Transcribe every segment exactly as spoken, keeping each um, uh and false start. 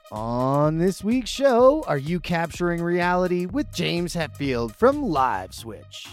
On this week's show, are you capturing reality with James Hetfield from Live Switch?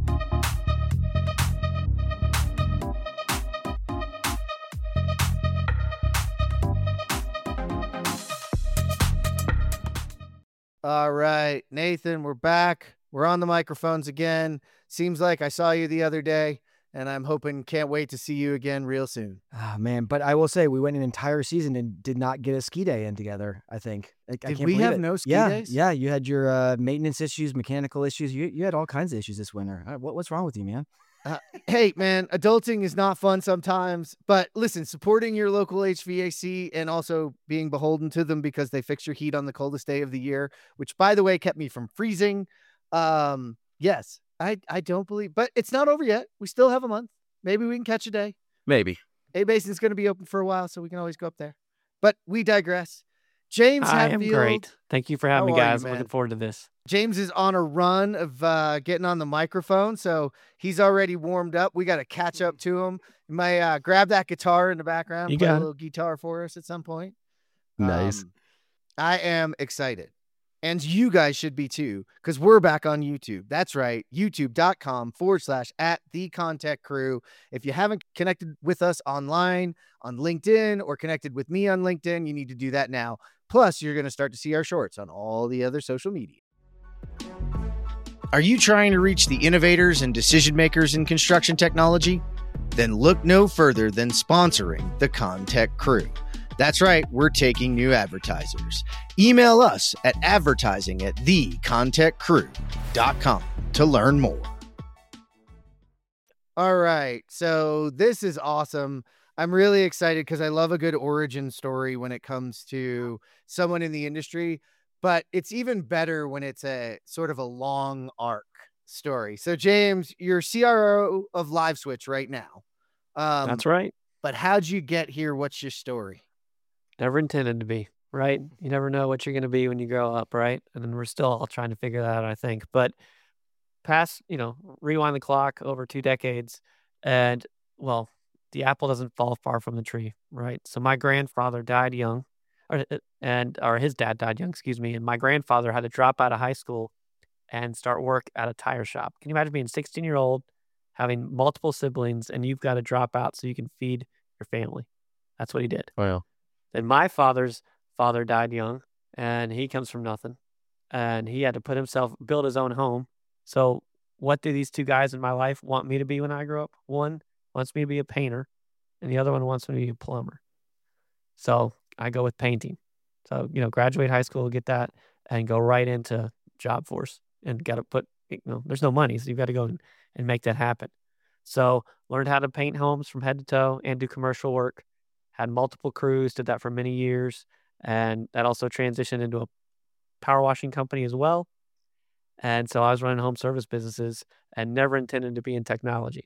All right, Nathan, we're back. We're on the microphones again. Seems like I saw you the other day, and I'm hoping, can't wait to see you again real soon. Oh, man. But I will say, we went an entire season and did not get a ski day in together, I think. I, Did I can't we believe have it. no ski yeah, days? Yeah, you had your uh, maintenance issues, mechanical issues. You you had all kinds of issues this winter. Uh, What, what's wrong with you, man? Uh, hey, man, adulting is not fun sometimes. But listen, supporting your local H V A C and also being beholden to them because they fix your heat on the coldest day of the year, which, by the way, kept me from freezing. Um, yes, I, I don't believe, but it's not over yet. We still have a month. Maybe we can catch a day. Maybe. A-Basin's going to be open for a while, so we can always go up there. But we digress. James I am Hetfield, great. Thank you for having How me, are you, guys. I'm man? looking forward to this. James is on a run of uh, getting on the microphone, so he's already warmed up. We got to catch up to him. You might uh, grab that guitar in the background, You play a got it. little guitar for us at some point. Nice. Um, I am excited. And you guys should be too, because we're back on YouTube. That's right, youtube.com forward slash at the Contact Crew. If you haven't connected with us online, on LinkedIn, or connected with me on LinkedIn, you need to do that now. Plus, you're going to start to see our shorts on all the other social media. Are you trying to reach the innovators and decision makers in construction technology? Then look no further than sponsoring the Contact Crew. That's right, we're taking new advertisers. Email us at advertising at the contact crew dot com to learn more. All right, so this is awesome. I'm really excited because I love a good origin story when it comes to someone in the industry, but it's even better when it's a sort of a long arc story. So, James, you're C R O of Live Switch right now. Um, That's right. But how'd you get here? What's your story? Never intended to be, right? You never know what you're going to be when you grow up, right? And then we're still all trying to figure that out, I think. But past, you know, rewind the clock over two decades, and, well, the apple doesn't fall far from the tree, right? So my grandfather died young, or, and or his dad died young, excuse me, and my grandfather had to drop out of high school and start work at a tire shop. Can you imagine being sixteen year old, having multiple siblings, and you've got to drop out so you can feed your family? That's what he did. Wow. Then my father's father died young, and he comes from nothing, and he had to put himself, build his own home. So what do these two guys in my life want me to be when I grow up? One wants me to be a painter, and the other one wants me to be a plumber. So I go with painting. So, you know, graduate high school, get that, and go right into job force, and got to put, you know, there's no money, so you've got to go and, and make that happen. So learned how to paint homes from head to toe and do commercial work. Had multiple crews, did that for many years, and that also transitioned into a power washing company as well. And so I was running home service businesses and never intended to be in technology.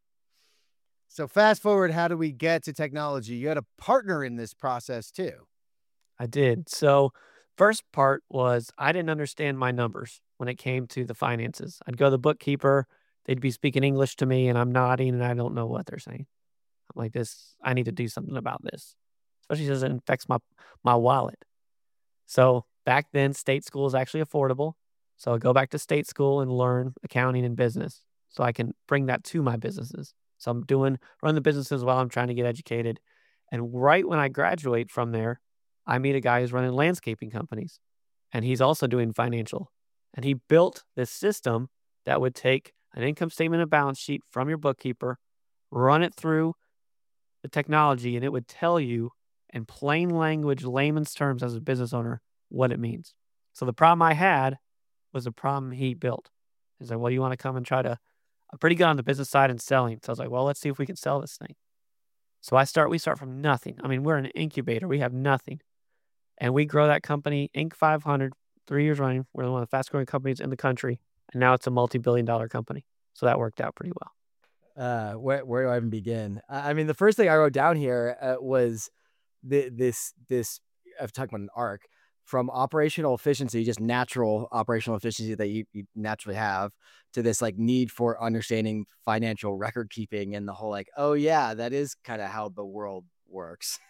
So fast forward, how do we get to technology? You had a partner in this process too. I did. So first part was I didn't understand my numbers when it came to the finances. I'd go to the bookkeeper, they'd be speaking English to me, and I'm nodding, and I don't know what they're saying. I'm like, this, I need to do something about this, especially since it affects my, my wallet. So back then, state school is actually affordable. So I go back to state school and learn accounting and business so I can bring that to my businesses. So I'm doing, run the businesses while I'm trying to get educated. And right when I graduate from there, I meet a guy who's running landscaping companies, and he's also doing financial. And he built this system that would take an income statement and balance sheet from your bookkeeper, run it through the technology, and it would tell you in plain language, layman's terms as a business owner, what it means. So the problem I had was a problem he built. He's like, well, you want to come and try to, I'm pretty good on the business side and selling. So I was like, well, let's see if we can sell this thing. So I start, we start from nothing. I mean, we're an incubator. We have nothing. And we grow that company, Inc five hundred, three years running. We're one of the fast growing companies in the country. And now it's a multi-billion dollar company. So that worked out pretty well. Uh, where where do I even begin? I I mean, the first thing I wrote down here uh, was the, this this. I've talked about an arc from operational efficiency, just natural operational efficiency that you, you naturally have, to this like need for understanding financial record keeping and the whole like, oh yeah, that is kind of how the world works.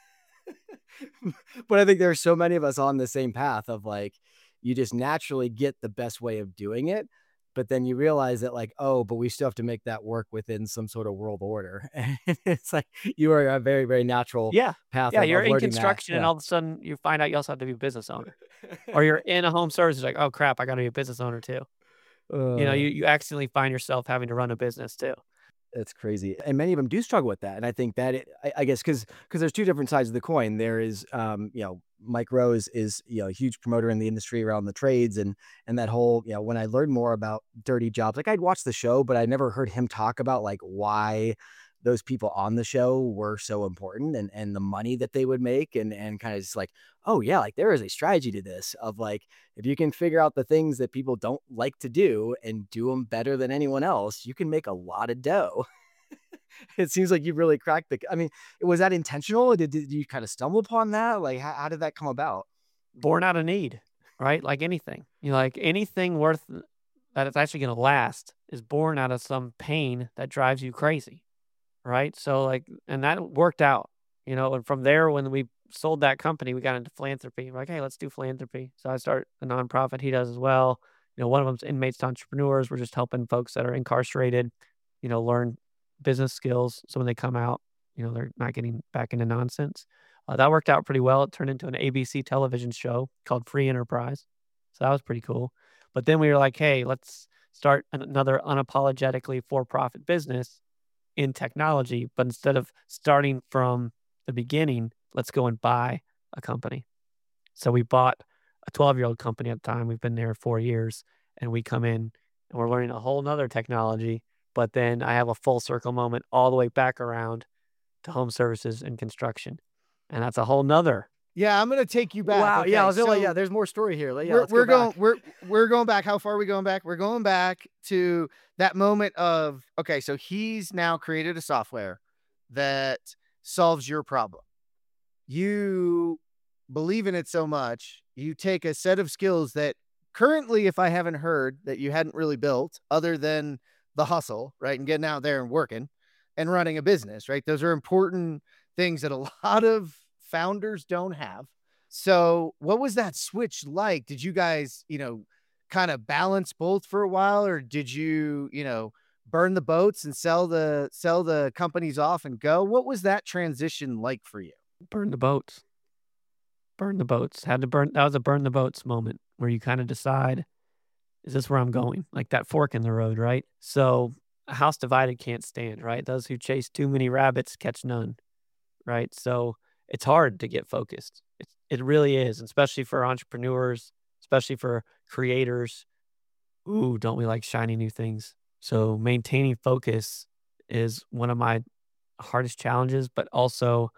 But I think there are so many of us on the same path of like, you just naturally get the best way of doing it. But then you realize that like, oh, but we still have to make that work within some sort of world order. And it's like, you are a very, very natural Yeah. path Yeah. of, You're of in learning that. construction and Yeah. all of a sudden you find out you also have to be a business owner. Or you're in a home service, like, oh crap, I got to be a business owner too. You know, Uh, you, you accidentally find yourself having to run a business too. That's crazy. And many of them do struggle with that. And I think that it, I, I guess, because because there's two different sides of the coin. There is, um, you know, Mike Rose is, you know, a huge promoter in the industry around the trades and and that whole, you know, when I learned more about dirty jobs, like I'd watched the show, but I never heard him talk about like why those people on the show were so important and and the money that they would make and and kind of just like, oh yeah, like there is a strategy to this of like, if you can figure out the things that people don't like to do and do them better than anyone else, you can make a lot of dough. It seems like you really cracked the, I mean, was that intentional? Did, did you kind of stumble upon that? Like, how, how did that come about? Born out of need, right? Like anything. You know, like anything worth that it's actually going to last is born out of some pain that drives you crazy, right? So like, and that worked out, you know, and from there, when we sold that company, we got into philanthropy. We're like, hey, let's do philanthropy. So I start a nonprofit. He does as well. You know, one of them's Inmates to Entrepreneurs. We're just helping folks that are incarcerated, you know, learn business skills. So when they come out, you know, they're not getting back into nonsense. Uh, that worked out pretty well. It turned into an A B C television show called Free Enterprise. So that was pretty cool. But then we were like, hey, let's start an- another unapologetically for-profit business in technology. But instead of starting from the beginning, let's go and buy a company. So we bought a twelve-year-old company at the time. We've been there four years. And we come in and we're learning a whole nother technology. But then I have a full circle moment all the way back around to home services and construction. And that's a whole nother. Yeah, I'm gonna take you back. Wow. Okay, Yeah. I was so like, yeah, there's more story here. Like, yeah, we're let's we're go going back. we're we're going back. How far are we going back? We're going back to that moment of, okay, so he's now created a software that solves your problem. You believe in it so much, you take a set of skills that currently, if I haven't heard, that you hadn't really built other than the hustle, right? And getting out there and working and running a business, right? Those are important things that a lot of founders don't have. So what was that switch like? Did you guys, you know, kind of balance both for a while, or did you, you know, burn the boats and sell the sell the companies off and go? What was that transition like for you? Burn the boats. Burn the boats. Had to burn. That was a burn the boats moment where you kind of decide, is this where I'm going? Like that fork in the road, right? So a house divided can't stand, right? Those who chase too many rabbits catch none, right? So it's hard to get focused. It's, it really is, especially for entrepreneurs, especially for creators. Ooh, don't we like shiny new things? So maintaining focus is one of my hardest challenges, but also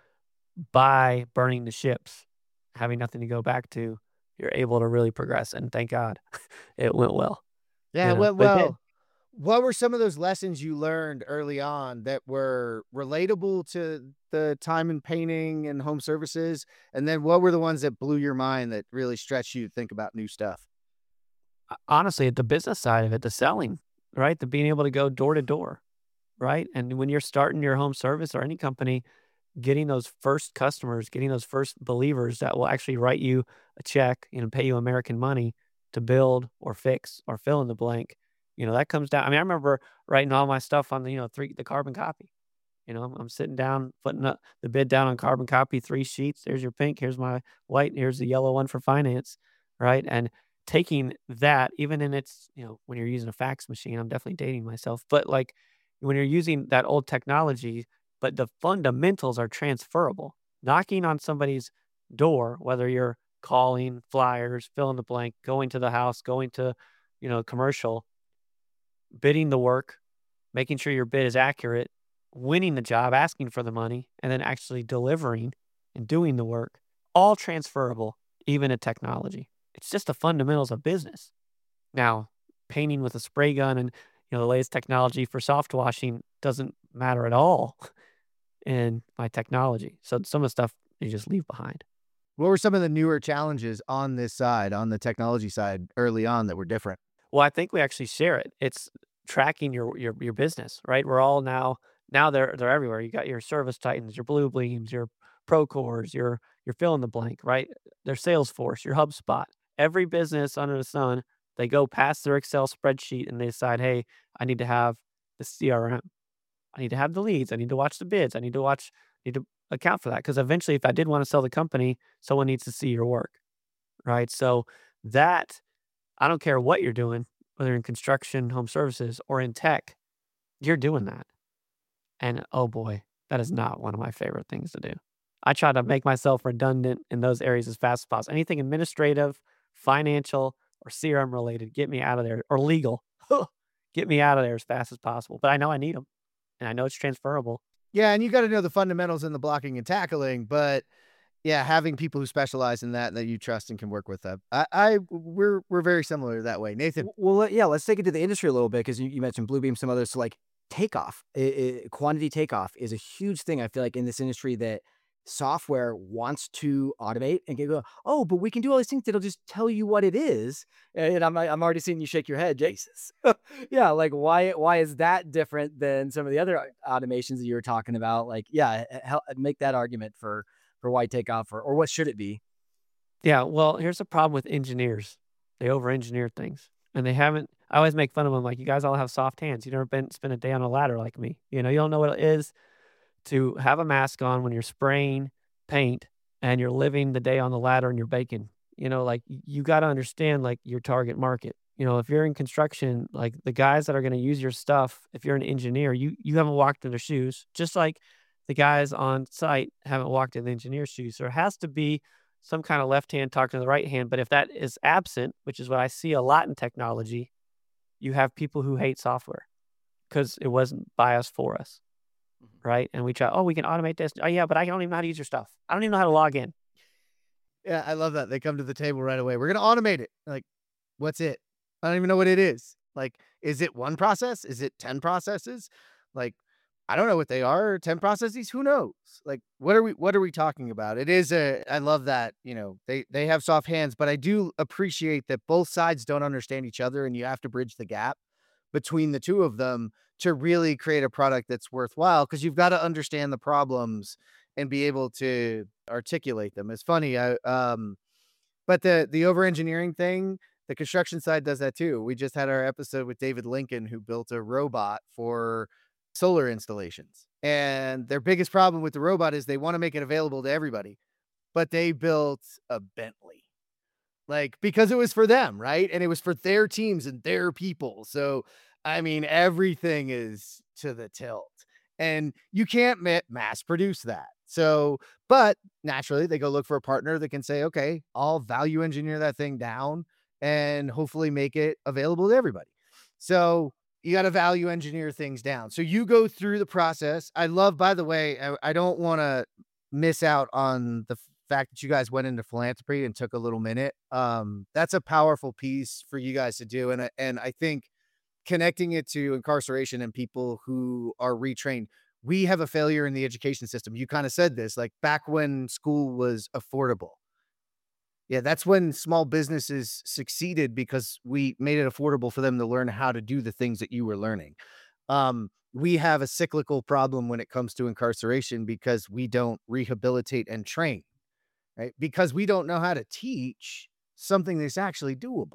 by burning the ships, having nothing to go back to, you're able to really progress. And thank God it went well. Yeah, You it know, went but it did. well. What were some of those lessons you learned early on that were relatable to the time in painting and home services? And then what were the ones that blew your mind that really stretched you to think about new stuff? Honestly, at the business side of it, the selling, right? The being able to go door to door, right? And when you're starting your home service or any company, getting those first customers, getting those first believers that will actually write you a check, you know, pay you American money to build or fix or fill in the blank, you know, that comes down. I mean, I remember writing all my stuff on the, you know, three, the carbon copy. You know, I'm, I'm sitting down, putting up the bid down on carbon copy, three sheets. There's your pink. Here's my white. Here's the yellow one for finance, right? And taking that, even in its, you know, when you're using a fax machine, I'm definitely dating myself, but like when you're using that old technology, but the fundamentals are transferable. Knocking on somebody's door, whether you're calling, flyers, fill in the blank, going to the house, going to, you know, commercial, bidding the work, making sure your bid is accurate, winning the job, asking for the money, and then actually delivering and doing the work, all transferable, even to technology. It's just the fundamentals of business. Now, painting with a spray gun and, you know, the latest technology for soft washing doesn't matter at all in my technology. So some of the stuff you just leave behind. What were some of the newer challenges on this side, on the technology side early on that were different? Well, I think we actually share it. It's tracking your your your business, right? We're all now now they're they're everywhere. You got your Service Titans, your Blue Bleams, your Procores, your your fill in the blank, right? Their Salesforce, your HubSpot. Every business under the sun, they go past their Excel spreadsheet and they decide, hey, I need to have the C R M. I need to have the leads. I need to watch the bids. I need to watch, need to account for that. Because eventually, if I did want to sell the company, someone needs to see your work, right? So that, I don't care what you're doing, whether in construction, home services, or in tech, you're doing that. And oh boy, that is not one of my favorite things to do. I try to make myself redundant in those areas as fast as possible. Anything administrative, financial, or C R M related, get me out of there. Or legal, get me out of there as fast as possible. But I know I need them, and I know it's transferable. Yeah, and you got to know the fundamentals in the blocking and tackling, but yeah, having people who specialize in that and that you trust and can work with them. I, I we're we're very similar that way. Nathan. Well, let- yeah, let's take it to the industry a little bit because you, you mentioned Bluebeam, some others. So like takeoff, i i quantity takeoff is a huge thing. I feel like in this industry that software wants to automate and can go, oh, but we can do all these things that'll just tell you what it is. And I'm I'm already seeing you shake your head, Jesus. Yeah, like why why is that different than some of the other automations that you were talking about? Like, yeah, help make that argument for for why takeoff or or what should it be? Yeah, well, here's the problem with engineers. They over-engineer things, and they haven't. I always make fun of them, like, you guys all have soft hands. You never been spent a day on a ladder like me. You know, you don't know what it is to have a mask on when you're spraying paint and you're living the day on the ladder and you're baking. You know, like, y- you got to understand, like, your target market. You know, if you're in construction, like, the guys that are going to use your stuff, if you're an engineer, you you haven't walked in their shoes, just like the guys on site haven't walked in the engineer's shoes. So it has to be some kind of left hand talking to the right hand. But if that is absent, which is what I see a lot in technology, you have people who hate software because it wasn't biased for us, right? And we try, oh, we can automate this. Oh, yeah, but I don't even know how to use your stuff. I don't even know how to log in. Yeah, I love that. They come to the table right away. We're going to automate it. Like, what's it? I don't even know what it is. Like, is it one process? Is it ten processes? Like, I don't know what they are. ten processes? Who knows? Like, what are we what are we talking about? It is a I love that, you know, they they have soft hands, but I do appreciate that both sides don't understand each other and you have to bridge the gap between the two of them to really create a product that's worthwhile because you've got to understand the problems and be able to articulate them. It's funny, I um but the the over engineering thing, the construction side does that too. We just had our episode with David Lincoln, who built a robot for solar installations. And their biggest problem with the robot is they want to make it available to everybody, but they built a Bentley. Like, because it was for them, right? And it was for their teams and their people. So, I mean, everything is to the tilt. And you can't ma- mass produce that. So, but naturally, they go look for a partner that can say, okay, I'll value engineer that thing down and hopefully make it available to everybody. So, you got to value engineer things down. So, you go through the process. I love, by the way, I, I don't want to miss out on the fact that you guys went into philanthropy and took a little minute. Um, that's a powerful piece for you guys to do. And, I- and I think connecting it to incarceration and people who are retrained, we have a failure in the education system. You kind of said this, like back when school was affordable. Yeah, that's when small businesses succeeded because we made it affordable for them to learn how to do the things that you were learning. Um, we have a cyclical problem when it comes to incarceration because we don't rehabilitate and train, right? Because we don't know how to teach something that's actually doable.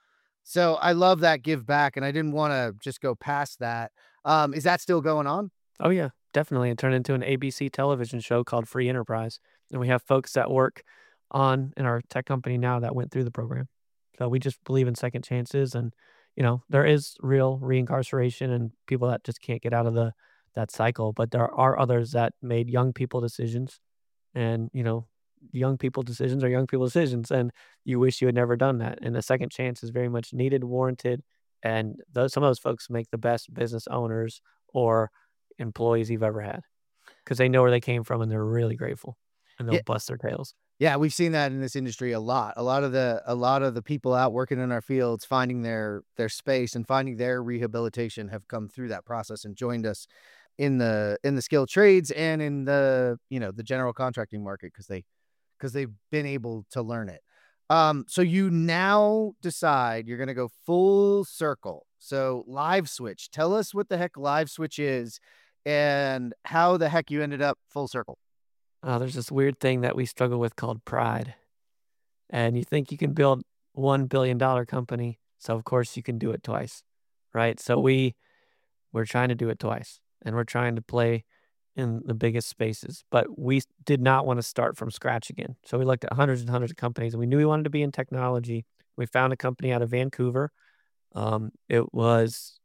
So I love that give back, and I didn't want to just go past that. Um, is that still going on? Oh, yeah, definitely. It turned into an A B C television show called Free Enterprise. And we have folks that work on in our tech company now that went through the program. So we just believe in second chances. And, you know, there is real reincarceration and people that just can't get out of the that cycle. But there are others that made young people decisions. And, you know, young people decisions are young people decisions. And you wish you had never done that. And the second chance is very much needed, warranted. And those, some of those folks make the best business owners or employees you've ever had because they know where they came from and they're really grateful and they'll Yeah. bust their tails. Yeah, we've seen that in this industry a lot. A lot of the a lot of the people out working in our fields finding their their space and finding their rehabilitation have come through that process and joined us in the in the skilled trades and in the, you know, the general contracting market because they because they've been able to learn it. Um, so you now decide you're gonna go full circle. So Live Switch, tell us what the heck Live Switch is and how the heck you ended up full circle. Uh, there's this weird thing that we struggle with called pride. And you think you can build one billion dollar company, so of course you can do it twice, right? So we we're trying to do it twice, and we're trying to play in the biggest spaces, but we s- did not want to start from scratch again. So we looked at hundreds and hundreds of companies, and we knew we wanted to be in technology. We found a company out of Vancouver. Um, it was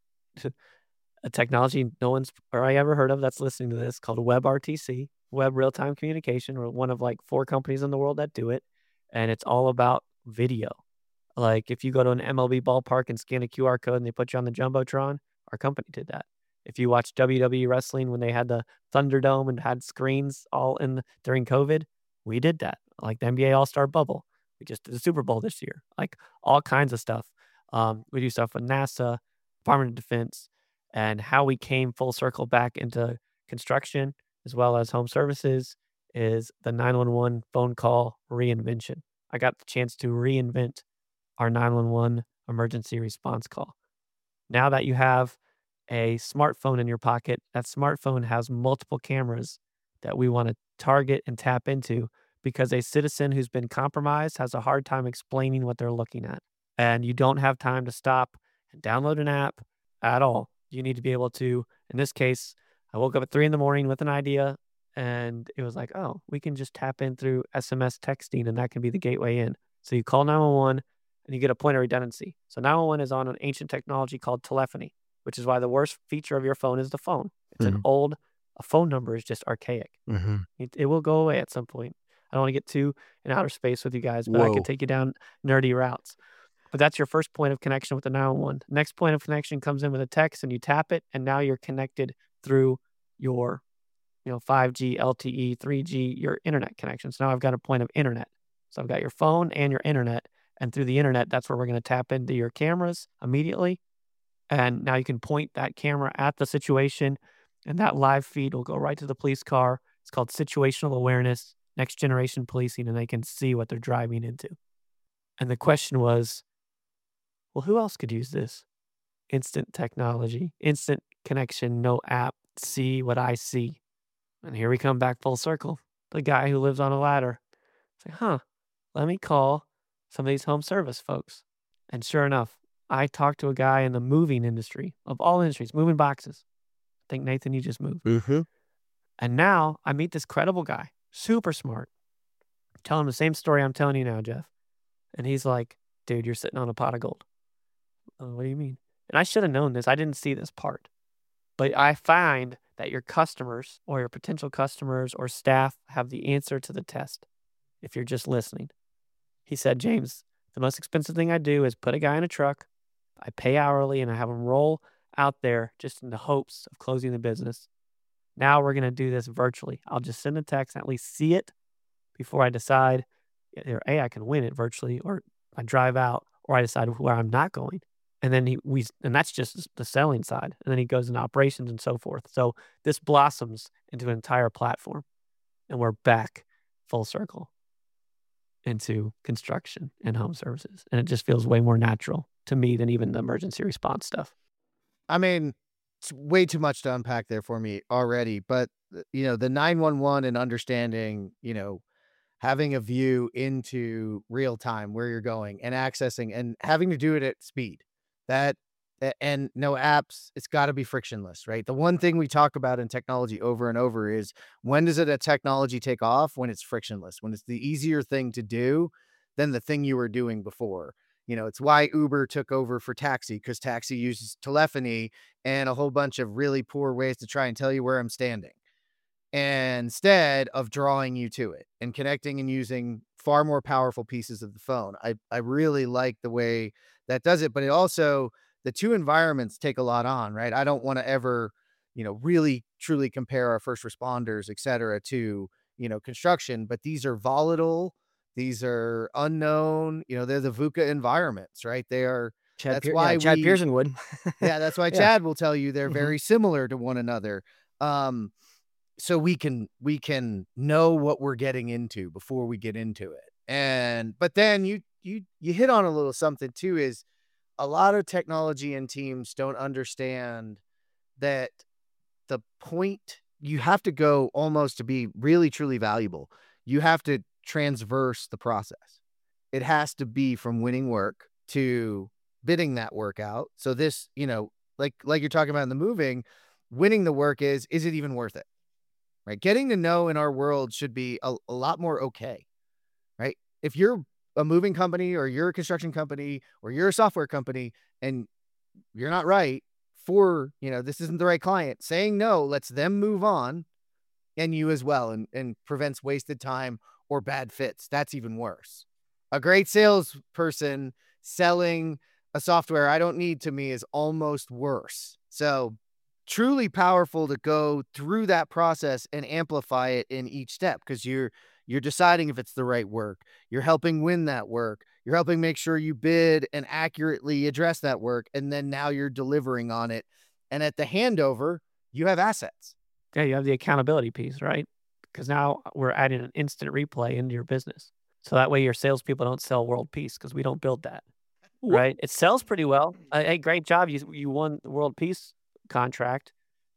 a technology no one's probably ever heard of that's listening to this, called WebRTC, Web Real Time Communication. We're one of like four companies in the world that do it, and it's all about video. Like if you go to an M L B ballpark and scan a Q R code and they put you on the Jumbotron, our company did that. If you watch W W E wrestling when they had the Thunderdome and had screens all in the, during COVID, we did that. Like the N B A All-Star bubble. We just did the Super Bowl this year. Like all kinds of stuff. Um, we do stuff with NASA, Department of Defense, and how we came full circle back into construction as well as home services is the nine one one phone call reinvention. I got the chance to reinvent our nine one one emergency response call. Now that you have a smartphone in your pocket, that smartphone has multiple cameras that we want to target and tap into because a citizen who's been compromised has a hard time explaining what they're looking at. And you don't have time to stop and download an app at all. You need to be able to, in this case, I woke up at three in the morning with an idea and it was like, oh, we can just tap in through S M S texting and that can be the gateway in. So you call nine one one and you get a point of redundancy. So nine one one is on an ancient technology called telephony, which is why the worst feature of your phone is the phone. It's an Mhm. old, a phone number is just archaic. Mm-hmm. It, it will go away at some point. I don't want to get too in outer space with you guys, but I Whoa. could take you down nerdy routes. But that's your first point of connection with the nine one one. Next point of connection comes in with a text and you tap it, and now you're connected through your, you know, five G, L T E, three G, your internet connection. So now I've got a point of internet. So I've got your phone and your internet. And through the internet, that's where we're going to tap into your cameras immediately. And now you can point that camera at the situation, and that live feed will go right to the police car. It's called situational awareness, next generation policing, and they can see what they're driving into. And the question was, well, who else could use this? Instant technology, instant connection, no app, see what I see. And here we come back full circle. The guy who lives on a ladder. It's like, huh, let me call some of these home service folks. And sure enough, I talked to a guy in the moving industry, of all industries, moving boxes. I think, Nathan, you just moved. Mm-hmm. And now I meet this credible guy, super smart. Tell him the same story I'm telling you now, Jeff. And he's like, dude, you're sitting on a pot of gold. Oh, what do you mean? And I should have known this. I didn't see this part. But I find that your customers or your potential customers or staff have the answer to the test if you're just listening. He said, James, the most expensive thing I do is put a guy in a truck, I pay hourly, and I have him roll out there just in the hopes of closing the business. Now we're going to do this virtually. I'll just send a text and at least see it before I decide either A, I can win it virtually, or I drive out, or I decide where I'm not going. And then he, we, and that's just the selling side. And then he goes into operations and so forth. So this blossoms into an entire platform, and we're back full circle into construction and home services. And it just feels way more natural to me than even the emergency response stuff. I mean, it's way too much to unpack there for me already, but uh, you know, the nine one one and understanding, you know, having a view into real time where you're going and accessing and having to do it at speed. That a- and no apps, it's got to be frictionless, right? The one thing we talk about in technology over and over is, when does it a technology take off? When it's frictionless, when it's the easier thing to do than the thing you were doing before. You know, it's why Uber took over for taxi, because taxi uses telephony and a whole bunch of really poor ways to try and tell you where I'm standing, instead of drawing you to it and connecting and using far more powerful pieces of the phone. I, I really like the way that does it, but it also, the two environments take a lot on, right? I don't want to ever, you know, really truly compare our first responders, et cetera, to, you know, construction, but these are volatile. These are unknown, you know, they're the VUCA environments, right? They are, Chad, that's Pier- why yeah, Chad we, Pearson would. yeah, that's why Yeah. Chad will tell you they're Mhm. very similar to one another. Um, so we can we can know what we're getting into before we get into it. And but then you you you hit on a little something too, is a lot of technology and teams don't understand that the point you have to go almost to be really, truly valuable. You have to transverse the process. It has to be from winning work to bidding that work out. So this, you know, like, like you're talking about in the moving, winning the work is, is it even worth it? Right. Getting to know in our world should be a, a lot more okay. Right. If you're a moving company or you're a construction company or you're a software company and you're not right for, you know, this isn't the right client, saying no lets them move on and you as well, and, and prevents wasted time or bad fits. That's even worse. A great salesperson selling a software I don't need to me is almost worse. So truly powerful to go through that process and amplify it in each step, because you're you're deciding if it's the right work. You're helping win that work. You're helping make sure you bid and accurately address that work. And then now you're delivering on it. And at the handover, you have assets. Yeah, you have the accountability piece, right? Because now we're adding an instant replay into your business. So that way your salespeople don't sell world peace, because we don't build that, right? It sells pretty well. Uh, hey, great job. You, you won the world peace contract,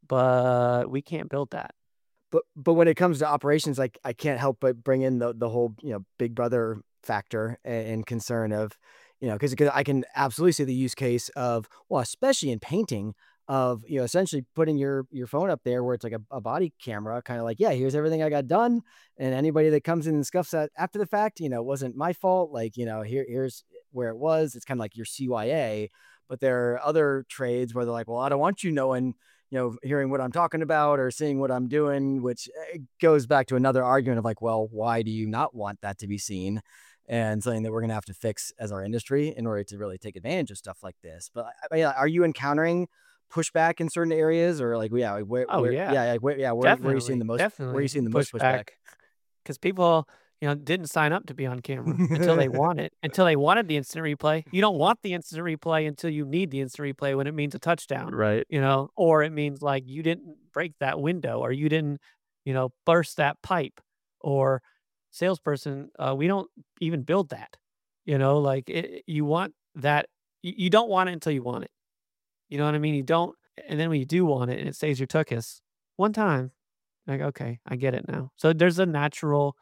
but we can't build that. But but when it comes to operations, like I can't help but bring in the the whole, you know, big brother factor and, and concern of, you know, because I can absolutely see the use case of, well, especially in painting, of, you know, essentially putting your your phone up there where it's like a, a body camera, kind of like, yeah, here's everything I got done, and anybody that comes in and scuffs that after the fact, you know, wasn't my fault. Like, you know, here here's where it was. It's kind of like your C Y A. But there are other trades where they're like, well, I don't want you knowing, you know, hearing what I'm talking about or seeing what I'm doing, which goes back to another argument of like, well, why do you not want that to be seen? And something that we're going to have to fix as our industry in order to really take advantage of stuff like this. But I mean, are you encountering pushback in certain areas, or like, yeah, where, Oh, where, yeah. yeah, like, where, yeah, where, where are you seeing Definitely, the most, where are definitely you seeing the most pushback? Because people, you know, didn't sign up to be on camera until they want it, until they wanted the instant replay. You don't want the instant replay until you need the instant replay, when it means a touchdown, Right. you know, or it means like you didn't break that window, or you didn't, you know, burst that pipe, or salesperson, uh, we don't even build that, you know, like it, you want that, you, you don't want it until you want it. You know what I mean? You don't, and then when you do want it and it saves your tuchus one time, like, okay, I get it now. So there's a natural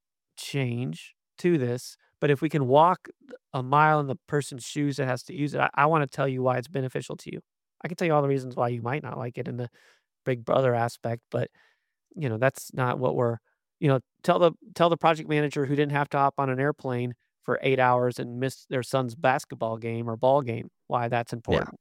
change to this, but if we can walk a mile in the person's shoes that has to use it, I, I want to tell you why it's beneficial to you. I can tell you all the reasons why you might not like it in the big brother aspect, but you know, that's not what we're, you know, tell the tell the project manager who didn't have to hop on an airplane for eight hours and miss their son's basketball game or ball game why that's important.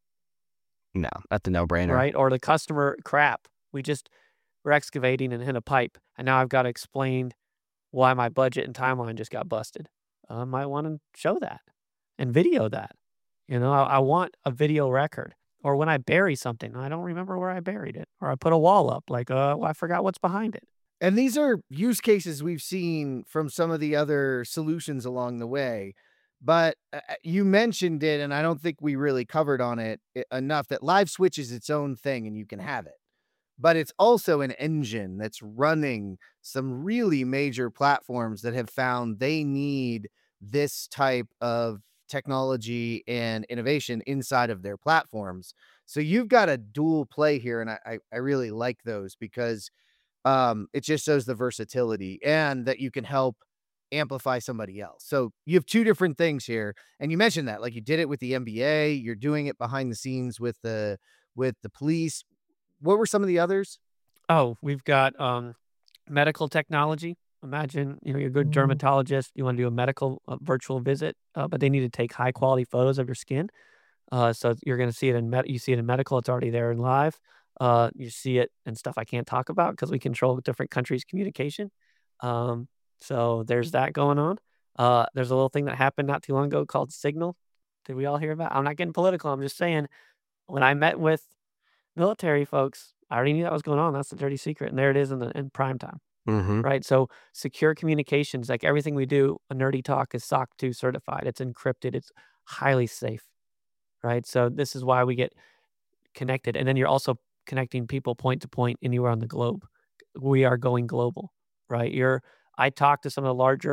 No, that's a no-brainer. Right? Or the customer, crap, we just were excavating and hit a pipe, and now I've got to explain why my budget and timeline just got busted. I might want to show that and video that. You know, I, I want a video record. Or when I bury something, I don't remember where I buried it. Or I put a wall up, like, uh, well, I forgot what's behind it. And these are use cases we've seen from some of the other solutions along the way. But uh, you mentioned it, and I don't think we really covered on it enough, that Live Switch is its own thing and you can have it. But it's also an engine that's running some really major platforms that have found they need this type of technology and innovation inside of their platforms. So you've got a dual play here, and I, I, I really like those, because um, it just shows the versatility and that you can help amplify somebody else. So you have two different things here, and you mentioned that, like, you did it with the N B A, you're doing it behind the scenes with the with the police. What were some of the others? Oh, we've got um, medical technology. Imagine, you know, you're a good dermatologist, you want to do a medical uh, virtual visit, uh, but they need to take high quality photos of your skin. Uh, so you're going to see it in med- you see it in medical. It's already there in live. Uh, you see it in stuff I can't talk about because we control different countries' communication. Um, so there's that going on. Uh, there's a little thing that happened not too long ago called Signal. Did we all hear about? I'm not getting political. I'm just saying, when I met with military folks, I already knew that was going on. That's the dirty secret, and there it is in the in prime time. Mm-hmm. Right. So secure communications, like everything we do, a Nerdy Talk is S O C two certified. It's encrypted. It's highly safe. Right. So this is why we get connected. And then you're also connecting people point to point anywhere on the globe. We are going global. Right. You're I talk to some of the larger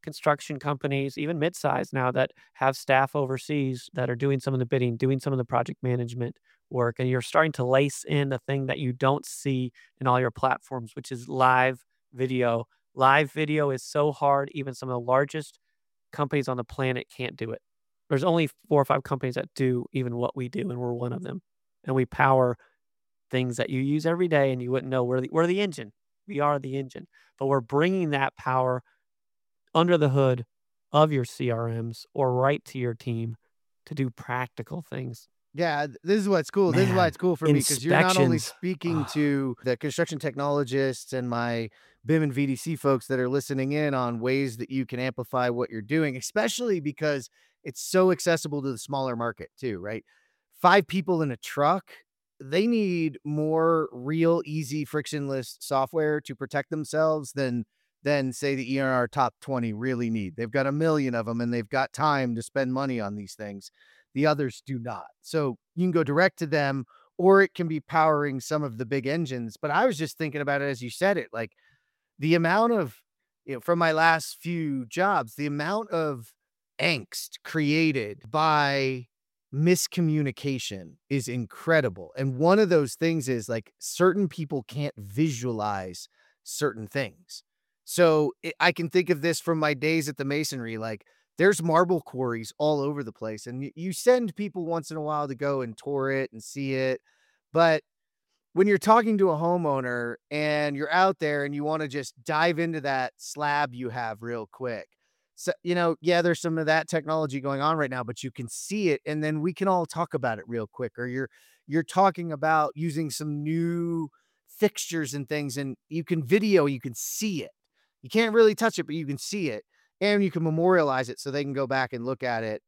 construction companies, even mid-size now, that have staff overseas that are doing some of the bidding, doing some of the project management work. And you're starting to lace in the thing that you don't see in all your platforms, which is live video. Live video is so hard. Even some of the largest companies on the planet can't do it. There's only four or five companies that do even what we do, and we're one of them. And we power things that you use every day and you wouldn't know. We're the, we're the engine. We are the engine. But we're bringing that power under the hood of your C R Ms or right to your team to do practical things. Yeah, this is what's cool. Man, this is why it's cool for me, because you're not only inspections. speaking Oh. to the construction technologists and my B I M and V D C folks that are listening in on ways that you can amplify what you're doing, especially because it's so accessible to the smaller market too, right? Five people in a truck, they need more real, easy, frictionless software to protect themselves than than say the E R R top twenty really need. They've got a million of them and they've got time to spend money on these things. The others do not. So you can go direct to them, or it can be powering some of the big engines. But I was just thinking about it as you said it, like the amount of, you know, from my last few jobs, the amount of angst created by miscommunication is incredible. And one of those things is like certain people can't visualize certain things. So it, I can think of this from my days at the masonry. Like there's marble quarries all over the place, and y- you send people once in a while to go and tour it and see it. But when you're talking to a homeowner and you're out there and you want to just dive into that slab you have real quick. So, you know, yeah, there's some of that technology going on right now, but you can see it and then we can all talk about it real quick. Or you're you're talking about using some new fixtures and things, and you can video, you can see it. You can't really touch it, but you can see it and you can memorialize it so they can go back and look at it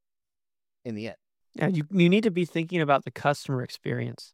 in the end. Yeah, you, you need to be thinking about the customer experience,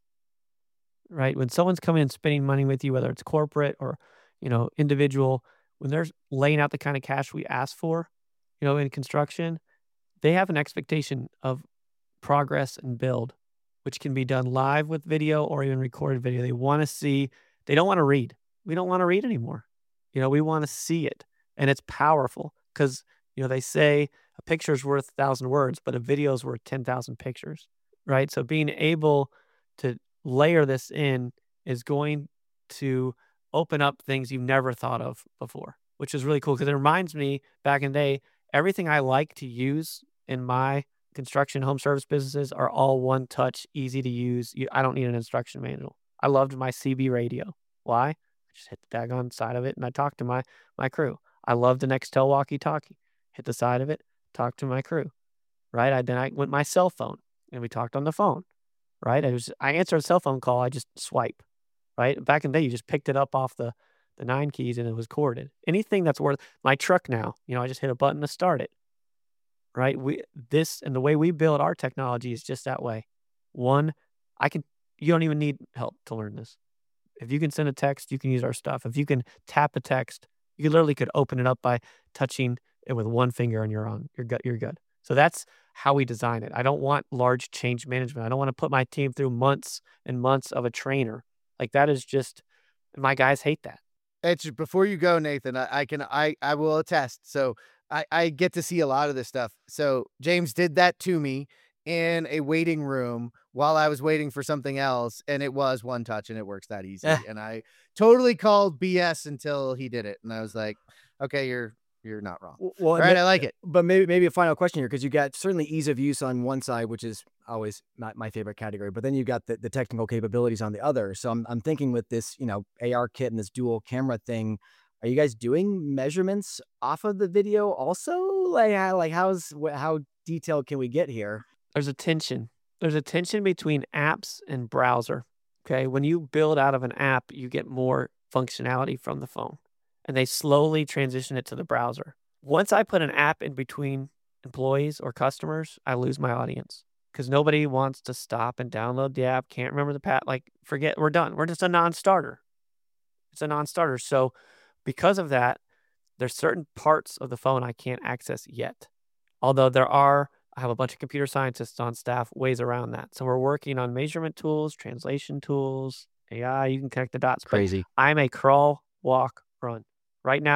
right? When someone's coming and spending money with you, whether it's corporate or, you know, individual, when they're laying out the kind of cash we ask for, you know, in construction, they have an expectation of progress and build, which can be done live with video or even recorded video. They want to see, they don't want to read. We don't want to read anymore. You know, we want to see it, and it's powerful because, you know, they say a picture is worth a thousand words, but a video is worth ten thousand pictures, right? So being able to layer this in is going to open up things you've never thought of before, which is really cool because it reminds me back in the day, everything I like to use in my construction home service businesses are all one touch, easy to use. You, I don't need an instruction manual. I loved my C B radio. Why? I just hit the daggone side of it and I talked to my my crew. I loved the Nextel walkie-talkie. Hit the side of it, talk to my crew, right? I then I went my cell phone and we talked on the phone, right? I was I answered a cell phone call. I just swipe, right? Back in the day, you just picked it up off the the nine keys and it was corded. Anything that's worth my truck now, you know, I just hit a button to start it, right? We this and the way we build our technology is just that way. One, I can. You don't even need help to learn this. If you can send a text, you can use our stuff. If you can tap a text, you literally could open it up by touching it with one finger and you're on. You're good. You're good. So that's how we design it. I don't want large change management. I don't want to put my team through months and months of a trainer. Like that is just, my guys hate that. It's before you go, Nathan, I, I can I I will attest. So I, I get to see a lot of this stuff. So James did that to me in a waiting room while I was waiting for something else, and it was one touch and it works that easy. Eh. And I totally called B S until he did it. And I was like, okay, you're you're not wrong. W- Well, All right, ma- I like it. but maybe maybe a final question here, because you got certainly ease of use on one side, which is always not my favorite category, but then you got the, the technical capabilities on the other. So I'm I'm thinking with this, you know, A R kit and this dual camera thing, are you guys doing measurements off of the video also? Like how, like how's wh- how detailed can we get here? There's a tension. There's a tension between apps and browser. Okay. When you build out of an app, you get more functionality from the phone and they slowly transition it to the browser. Once I put an app in between employees or customers, I lose my audience because nobody wants to stop and download the app. Can't remember the pat. Like, forget, we're done. We're just a non-starter. It's a non-starter. So because of that, there's certain parts of the phone I can't access yet. Although there are, I have a bunch of computer scientists on staff, ways around that. So we're working on measurement tools, translation tools, A I, you can connect the dots. But Crazy. I'm a crawl, walk, run. Right now,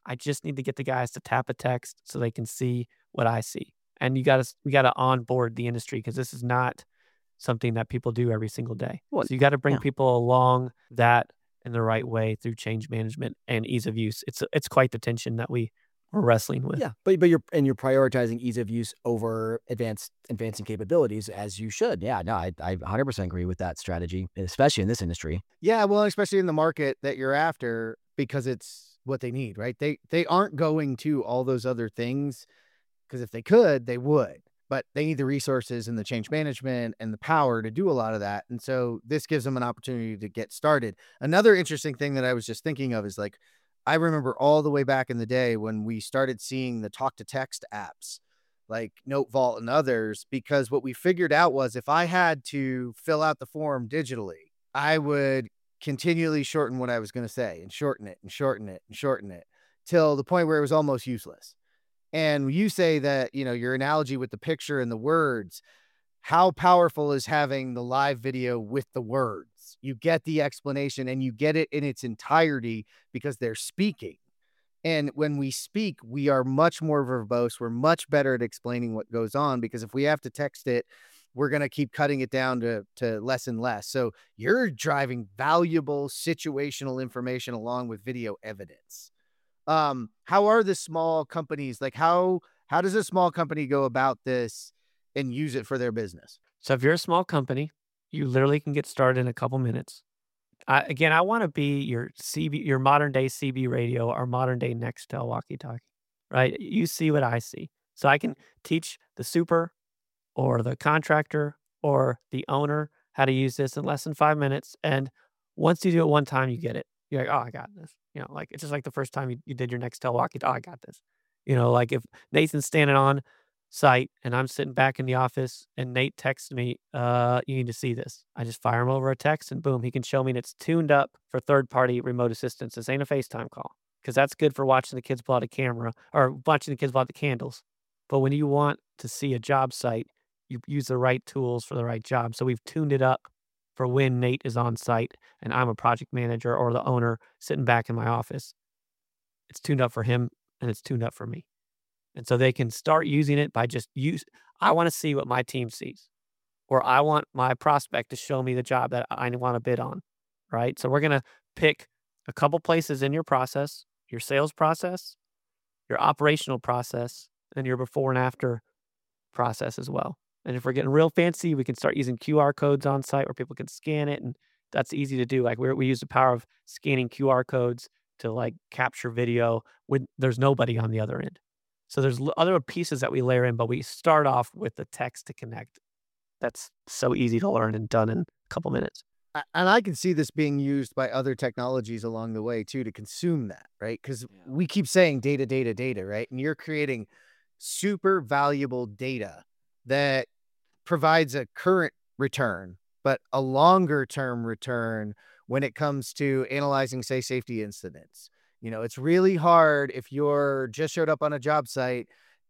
I just need to get the guys to tap a text so they can see what I see. And you got to we got to onboard the industry because this is not something that people do every single day. Well, So you got to bring yeah. people along that in the right way through change management and ease of use. It's it's quite the tension that we we're wrestling with. Yeah, but but you're and you're prioritizing ease of use over advanced advancing capabilities as you should. Yeah, no, I I one hundred percent agree with that strategy, especially in this industry. Yeah, well, especially in the market that you're after because it's what they need, right? They they aren't going to all those other things because if they could, they would. But they need the resources and the change management and the power to do a lot of that. And so this gives them an opportunity to get started. Another interesting thing that I was just thinking of is like, I remember all the way back in the day when we started seeing the talk to text apps like NoteVault and others, because what we figured out was if I had to fill out the form digitally, I would continually shorten what I was going to say and shorten it and shorten it and shorten it till the point where it was almost useless. And you say that, you know, your analogy with the picture and the words, how powerful is having the live video with the words? You get the explanation and you get it in its entirety because they're speaking. And when we speak, we are much more verbose. We're much better at explaining what goes on because if we have to text it, we're going to keep cutting it down to, to less and less. So you're driving valuable situational information along with video evidence. Um, how are the small companies, like how, how does a small company go about this and use it for their business? So if you're a small company, you literally can get started in a couple minutes. I, again, I want to be your C B, your modern day C B radio or modern day Nextel walkie-talkie, right? You see what I see. So I can teach the super or the contractor or the owner how to use this in less than five minutes. And once you do it one time, you get it. You're like, oh, I got this. You know, like it's just like the first time you, you did your Nextel walkie, oh, I got this. You know, like if Nathan's standing on site and I'm sitting back in the office and Nate texts me, uh, you need to see this. I just fire him over a text and boom, he can show me and it's tuned up for third-party remote assistance. This ain't a FaceTime call because that's good for watching the kids pull out a camera or watching the kids pull out the candles. But when you want to see a job site, you use the right tools for the right job. So we've tuned it up for when Nate is on site and I'm a project manager or the owner sitting back in my office. It's tuned up for him and it's tuned up for me. And so they can start using it by just use, I want to see what my team sees, or I want my prospect to show me the job that I want to bid on, right? So we're going to pick a couple places in your process, your sales process, your operational process, and your before and after process as well. And if we're getting real fancy, we can start using Q R codes on site where people can scan it. And that's easy to do. Like we we use the power of scanning Q R codes to like capture video when there's nobody on the other end. So there's other pieces that we layer in, but we start off with the text to connect. That's so easy to learn and done in a couple minutes. And I can see this being used by other technologies along the way too, to consume that, right? Because yeah. we keep saying data, data, data, right? And you're creating super valuable data that provides a current return, but a longer term return when it comes to analyzing, say, safety incidents. You know, it's really hard if you're just showed up on a job site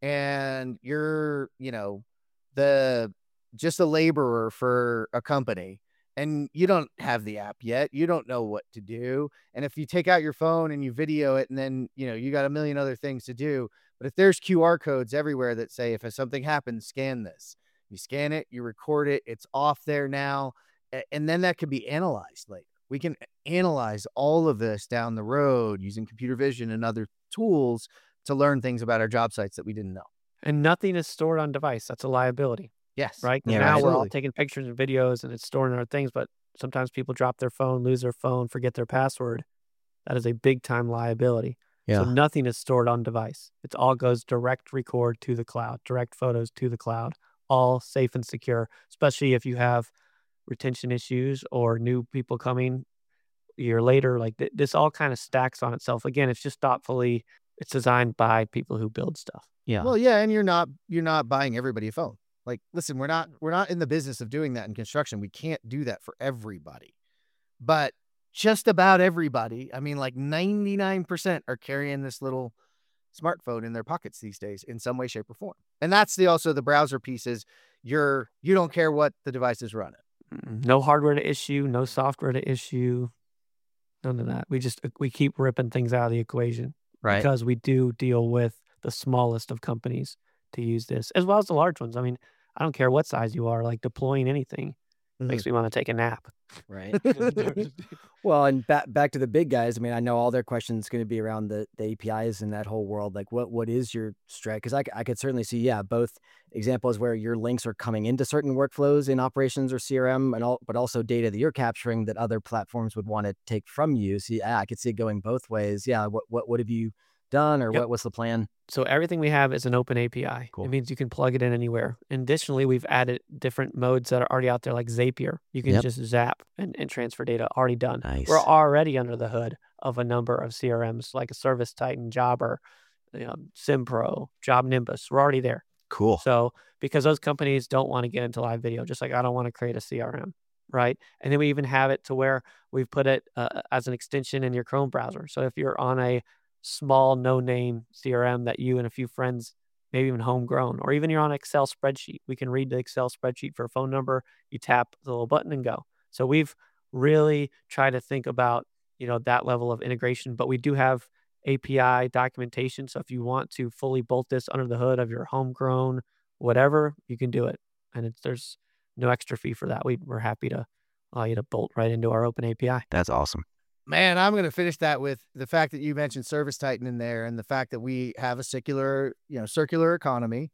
and you're, you know, the just a laborer for a company and you don't have the app yet. You don't know what to do. And if you take out your phone and you video it and then, you know, you got a million other things to do. But if there's Q R codes everywhere that say, if something happens, scan this, you scan it, you record it, it's off there now. And then that could be analyzed later. We can analyze all of this down the road using computer vision and other tools to learn things about our job sites that we didn't know. And nothing is stored on device. That's a liability. Yes. Right. Yeah, now absolutely. we're all taking pictures and videos and it's storing our things, but sometimes people drop their phone, lose their phone, forget their password. That is a big time liability. Yeah. So nothing is stored on device. It all goes direct record to the cloud, direct photos to the cloud, all safe and secure, especially if you have retention issues or new people coming a year later. Like th- this all kind of stacks on itself. Again, it's just thoughtfully, it's designed by people who build stuff. Yeah. Well, yeah. And you're not, you're not buying everybody a phone. Like, listen, we're not, we're not in the business of doing that in construction. We can't do that for everybody, but just about everybody. I mean, like ninety-nine percent are carrying this little smartphone in their pockets these days in some way, shape or form. And that's the, also the browser pieces. You're, you don't care what the device is running. No hardware to issue, no software to issue, none of that. We just, we keep ripping things out of the equation. Right. because we do deal with the smallest of companies to use this, as well as the large ones. I mean, I don't care what size you are, like deploying anything makes me want to take a nap. Right. Well, and back back to the big guys. I mean, I know all their questions going to be around the, the A P Is in that whole world. Like, what what is your strat? Because I, c- I could certainly see, yeah, both examples where your links are coming into certain workflows in operations or C R M, and all, but also data that you're capturing that other platforms would want to take from you. So yeah, I could see it going both ways. Yeah. What what what have you done, or Yep. what what's the plan? So everything we have is an open A P I. Cool. It means you can plug it in anywhere. And additionally, we've added different modes that are already out there, like Zapier. You can Yep. just zap and, and transfer data, already done. Nice. We're already under the hood of a number of C R Ms like a Service Titan, Jobber, you know, SimPro, Job Nimbus. We're already there. Cool. So because those companies don't want to get into live video, just like I don't want to create a C R M, right? And then we even have it to where we've put it uh, as an extension in your Chrome browser. So if you're on a small no-name C R M that you and a few friends, maybe even homegrown, or even you're on an Excel spreadsheet, we can read the Excel spreadsheet for a phone number. You tap the little button and go. So we've really tried to think about, you know, that level of integration, but we do have A P I documentation. So if you want to fully bolt this under the hood of your homegrown whatever, you can do it. And it's, there's no extra fee for that. We, we're happy to allow you to bolt right into our open A P I. That's awesome. Man, I'm going to finish that with the fact that you mentioned Service Titan in there, and the fact that we have a circular, you know, circular economy.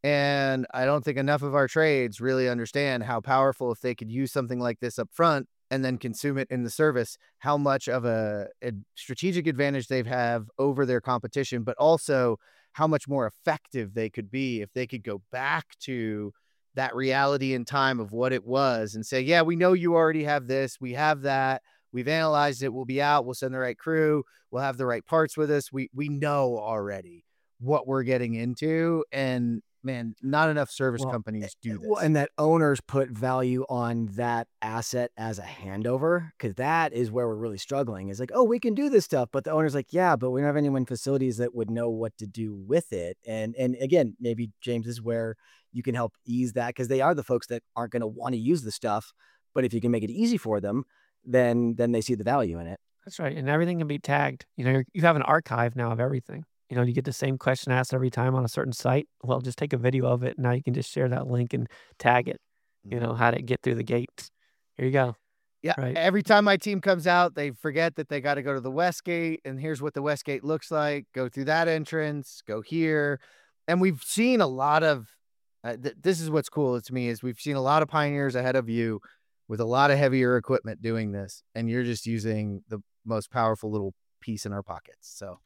And I don't think enough of our trades really understand how powerful, if they could use something like this up front and then consume it in the service, how much of a, a strategic advantage they have over their competition, but also how much more effective they could be if they could go back to that reality in time of what it was and say, yeah, we know you already have this, we have that. We've analyzed it. We'll be out. We'll send the right crew. We'll have the right parts with us. We we know already what we're getting into. And man, not enough service Well, companies do this. Well, and that owners put value on that asset as a handover, because that is where we're really struggling. Is like, oh, we can do this stuff, but the owner's like, yeah, but we don't have anyone in facilities that would know what to do with it. And and again, maybe James is where you can help ease that, because they are the folks that aren't going to want to use the stuff. But if you can make it easy for them, then then they see the value in it. That's right. And everything can be tagged. You know, you're, you have an archive now of everything. You know, you get the same question asked every time on a certain site. Well, just take a video of it. And now you can just share that link and tag it. You know, how to get through the gates. Here you go. Yeah. Right. Every time my team comes out, they forget that they got to go to the West Gate, and here's what the West Gate looks like. Go through that entrance, go here. And we've seen a lot of, uh, th- this is what's cool to me, is we've seen a lot of pioneers ahead of you with a lot of heavier equipment doing this, and you're just using the most powerful little piece in our pockets. So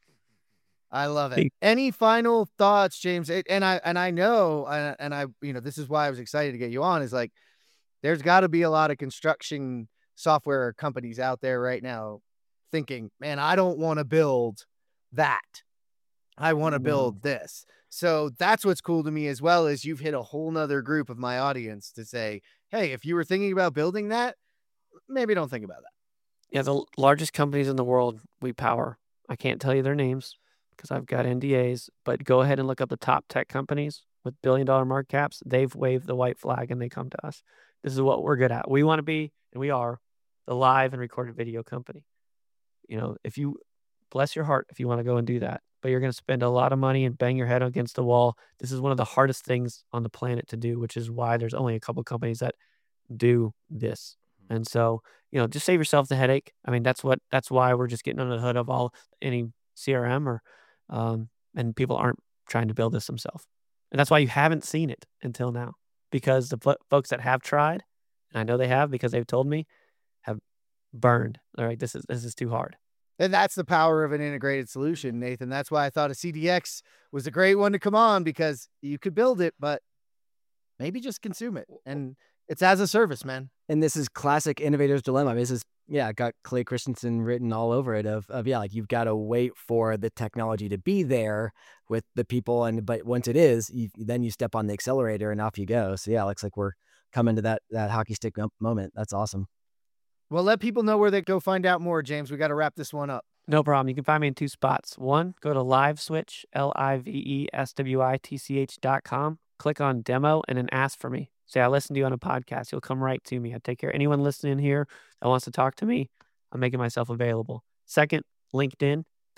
I love it. Any final thoughts, James? It, and I and I know, and, and I, you know, this is why I was excited to get you on. Is like, there's got to be a lot of construction software companies out there right now thinking, man, I don't want to build that. I want to build this. So that's what's cool to me as well, is you've hit a whole nother group of my audience to say, hey, if you were thinking about building that, maybe don't think about that. Yeah, the largest companies in the world we power. I can't tell you their names because I've got N D As, but go ahead and look up the top tech companies with billion dollar market caps. They've waved the white flag and they come to us. This is what we're good at. We want to be, and we are, the live and recorded video company. You know, if you, bless your heart if you want to go and do that, but you're going to spend a lot of money and bang your head against the wall. This is one of the hardest things on the planet to do, which is why there's only a couple companies that do this. And so, you know, just save yourself the headache. I mean, that's what, that's why we're just getting under the hood of all, any C R M, or, um, and people aren't trying to build this themselves. And that's why you haven't seen it until now, because the fo- folks that have tried, and I know they have because they've told me, have burned. They're like, this is, this is too hard. And that's the power of an integrated solution, Nathan. That's why I thought a C D X was a great one to come on, because you could build it, but maybe just consume it. And it's as a service, man. And this is classic innovator's dilemma. I mean, this is, yeah, got Clay Christensen written all over it of, of yeah, like you've got to wait for the technology to be there with the people. And, but once it is, you, then you step on the accelerator and off you go. So yeah, it looks like we're coming to that, that hockey stick moment. That's awesome. Well, let people know where they go find out more, James. We got to wrap this one up. No problem. You can find me in two spots. One, go to LiveSwitch, L I V E S W I T C H dot com. Click on demo and then ask for me. Say, I listened to you on a podcast. You'll come right to me. I take care of anyone listening here that wants to talk to me. I'm making myself available. Second, LinkedIn.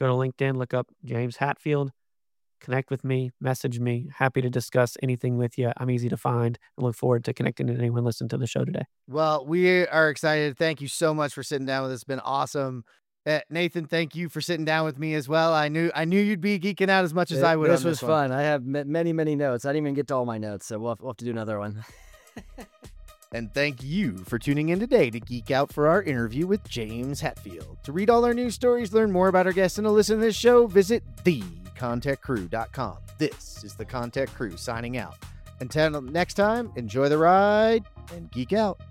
Go to LinkedIn, look up James Hatfield, connect with me, message me. Happy to discuss anything with you. I'm easy to find and look forward to connecting to anyone listening to the show today. Well, we are excited. Thank you so much for sitting down with us. It's been awesome. Uh, Nathan, thank you for sitting down with me as well. I knew I knew you'd be geeking out as much as It- I would. This on was this one. fun. I have m- many, many notes. I didn't even get to all my notes, so we'll have, we'll have to do another one. And thank you for tuning in today to geek out for our interview with James Hatfield. To read all our news stories, learn more about our guests, and to listen to this show, visit the contact crew dot com. This is the Contact Crew signing out. Until next time, enjoy the ride and geek out.